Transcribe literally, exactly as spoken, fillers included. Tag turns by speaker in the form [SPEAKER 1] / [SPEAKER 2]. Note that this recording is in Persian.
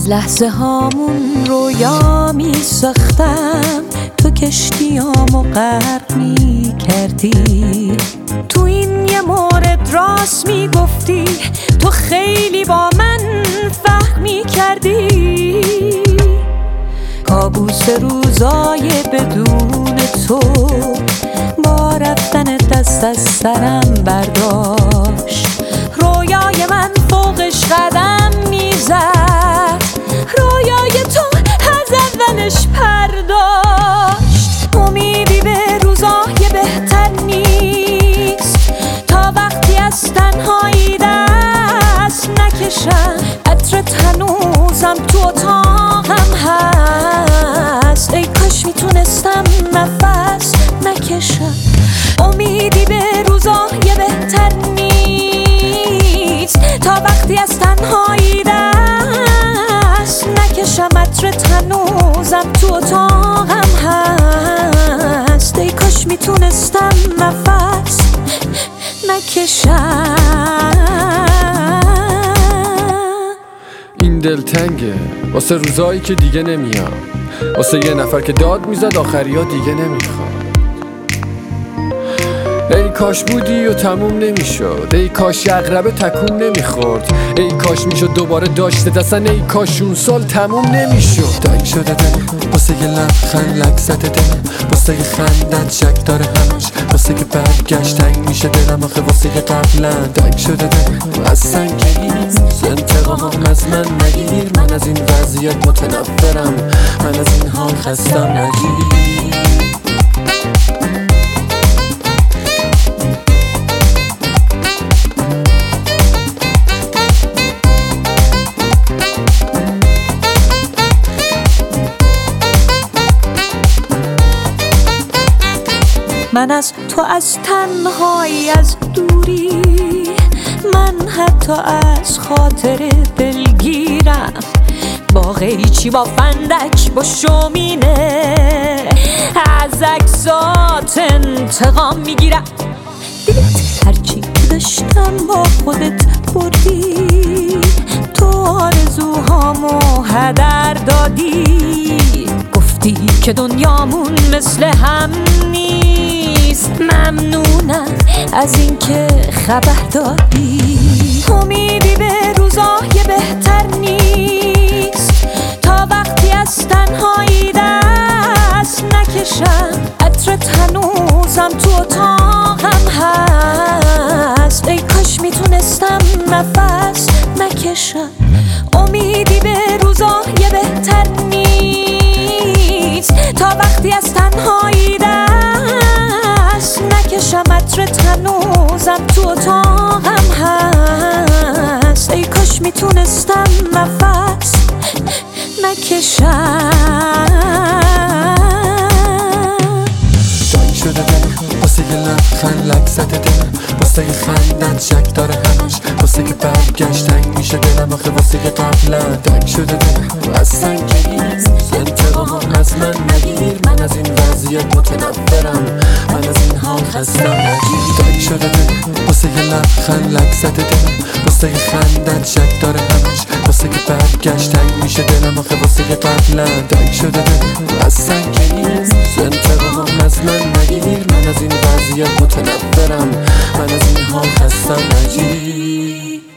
[SPEAKER 1] از لحظه هامون رویا می ساختم، تو کشتیامو غرق می کردی. تو این یه مورد راست می گفتی، تو خیلی با من فهم می کردی. کابوس روزای بدون تو با رفتن دست از سرم برداشت. رویای من فوقش قدم میزد، رویای تو از اولش پرداشت. امیدی به روزای بهتر نیست تا وقتی از تنهایی دست نکشم. عطرت هنوزم تو اتاقم هست، ای کاش میتونستم نفس نکشم. امیدی به روزای بهتر نیست تا وقتی از تنهایی دست نکشم. عطرت هنوزم تو اتاقم هست، ای کاش میتونستم نفس نکشم.
[SPEAKER 2] این دلتنگه واسه روزایی که دیگه نمیام، واسه یه نفر که داد میزد آخریا دیگه نمیخواد. ای کاش بودی و تموم نمیشد، ای کاش عقربه تکون نمیخورد، ای کاش میشد دوباره داشته دستن، ای کاش اون سال تموم نمیشد.
[SPEAKER 3] تنگ شده دلم واسه یه لبخند لک زده دلم، واسه یه خندت شک داره همش، واسه که برگشت تنگ میشه دلم آخه واسه که قبلا. تنگ شده دلم از سنگینی انتقام از من نگیر، من از این وضعیت متنفرم، من از این حال خستم نگیر.
[SPEAKER 1] من از تو از تنهایی از دوری، من حتی از خاطر دلگیرم. با قیچی با فندک با شومینه از عکسات انتقام میگیرم. دیدت هرچی داشتم با خودت بردی، تو آرزوهامو هدر دادی. گفتی که دنیامون مثل هم نیست، ممنونم از این که خبر دادی. امیدی به روزای بهتر نیست تا وقتی از تنهایی دست نکشم. عطرت هنوزم تو اتاقم هست، ای کاش میتونستم نفس نکشم. امیدی به روزای بهتر نیست تا وقتی از تنهایی دست نکشم. عطرت هنوزم تو اتاقم هست، ای کاش میتونستم نفس نکشم.
[SPEAKER 3] تنگ شده دلم واسه یه لبخند لک زده دلم، واسه یه خندت شک داره همش، واسه که برگشت تنگ میشه دلم آخه واسه که قبلا. تنگ شده دلم از سنگینی انتقام از من نگیر، من از این وضعیت متنفرم، من از این حال خستم نگیر. تنگ شده دلم واسه یه لبخند لک زده دلم، واسه یه خندت شک داره همش، واسه که برگشت تنگ میشه دلم آخه واسه که قبلا. تنگ شده دلم از سنگینی انتقام از من نگیر، من از این وضعیت متنفرم، من از این حال خستم نگیر.